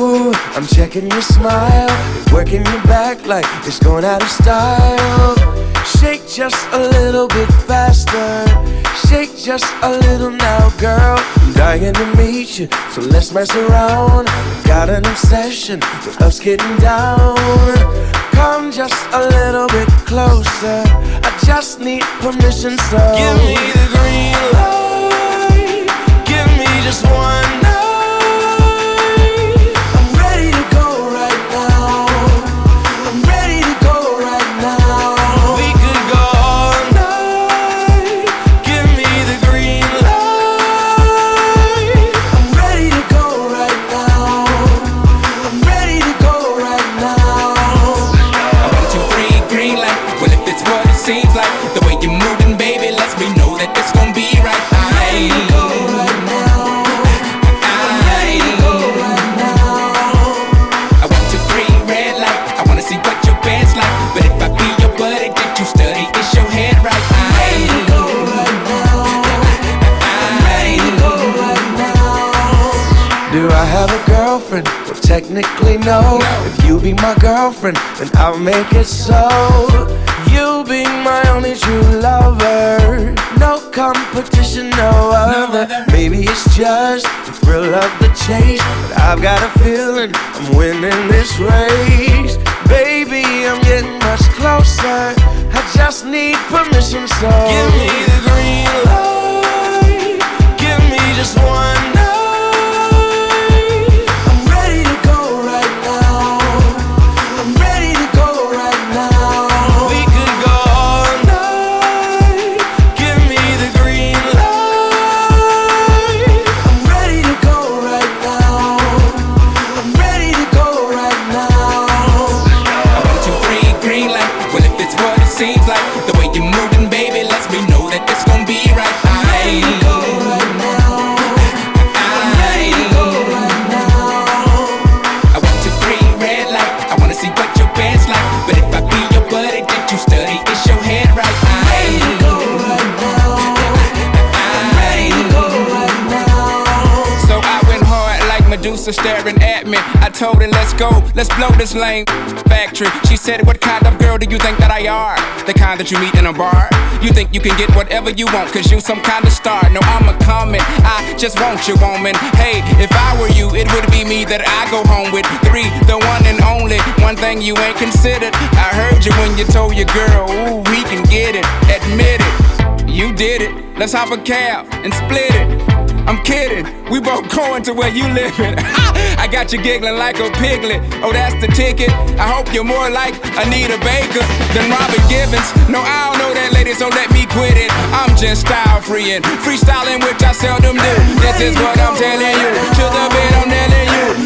Ooh, I'm checking your smile, working your back like it's going out of style. Shake just a little bit faster, shake just a little now, girl. I'm dying to meet you, so let's mess around. Got an obsession with us getting down. Come just a little bit closer, I just need permission, so give me the green light, give me just one night. I'm ready to go right now, I'm ready to go right now. We could go all night, give me the green light. I'm ready to go right now, I'm ready to go right now. 1, 2, 3, green light. Well, if it's what it seems like, the way you're moving, baby, lets me know that it's gonna be right. Do I have a girlfriend? Well, technically no. If you be my girlfriend, then I'll make it so. You be my only true lover, no competition, no other. Maybe it's just the thrill of the chase, but I've got a feeling I'm winning this race. Baby, I'm getting much closer, I just need permission, so give me the green light, give me just one night. Seems like the way you're moving, baby, lets me know that it's gonna be right. I'm ready to go right now, I'm ready to go right now. 1, 2, 3, red light. I wanna see what your band's like, but if I be your buddy, did you study? Is your head right? I'm ready to go right now, I'm ready to go right now. So I went hard like Medusa staring at me. I told her, let's go, let's blow this lane factory. She said, what kind of girl do you think that I are? The kind that you meet in a bar? You think you can get whatever you want, cause you some kind of star. No, I'm a comet, I just want you, woman. Hey, if I were you, it would be me that I go home with. 3, the one and only. One thing you ain't considered, I heard you when you told your girl, ooh, we can get it. Admit it, you did it. Let's hop a cab and split it. I'm kidding, we both going to where you living. I got you giggling like a piglet. Oh, that's the ticket. I hope you're more like Anita Baker than Robin Givens. No, I don't know that lady, so let me quit it. I'm just style freeing, freestyling, which I seldom do. This is what I'm telling you. To the bed, I'm telling you.